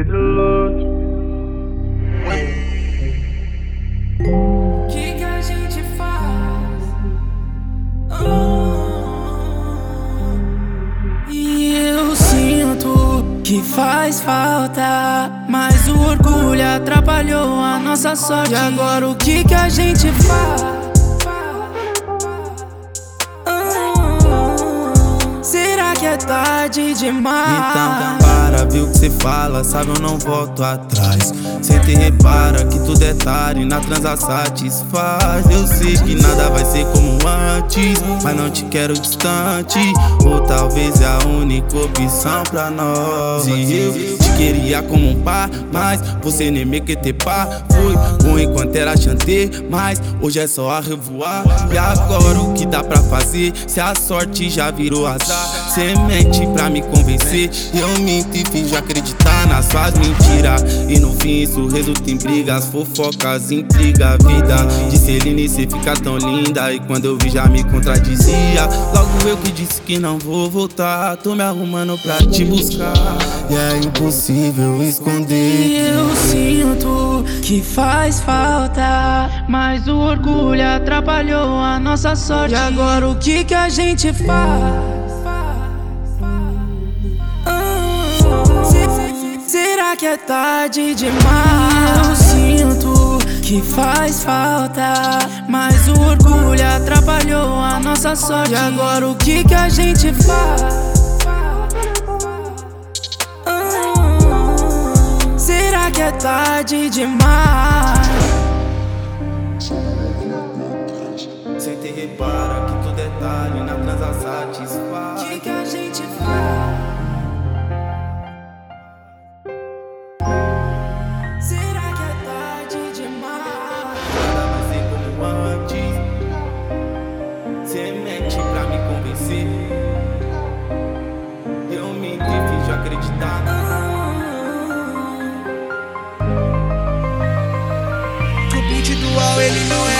e do luto. Que a gente faz? E eu sinto que faz falta, mas o orgulho atrapalhou a nossa sorte. E agora o que a gente faz? Será que é tarde demais? Então para, viu o que cê fala, sabe eu não volto atrás. Sente e repara que tudo é tarde, na transa satisfaz. Eu sei que nada vai ser como antes, mas não te quero distante. Ou talvez é a única opção pra nós. E eu te queria como um par, mas você nem me que te pá. Foi bom enquanto era chantê, mas hoje é só a revoar. E agora o que dá pra fazer, se a sorte já virou azar? Cê mente pra me convencer, eu minto e finjo acreditar nas suas mentiras. E no fim isso resulta em brigas, fofocas, intriga. Vida de Celine, cê fica tão linda, e quando eu vi já me contradizia. Logo eu que disse que não vou voltar, tô me arrumando pra te buscar. E é impossível esconder. E eu sinto que faz falta, mas o orgulho atrapalhou a nossa sorte. E agora o que a gente faz? Será que é tarde demais? Eu sinto que faz falta, mas o orgulho atrapalhou a nossa sorte. E agora o que a gente faz? Será que é tarde demais? Sente e repara que tudo é tarde, na transa satisfaz. O que a gente faz? Será que é tarde demais? Nada vai ser como antes. Cê mente pra me convencer, eu minto e finjo acreditar. O beat dual ele não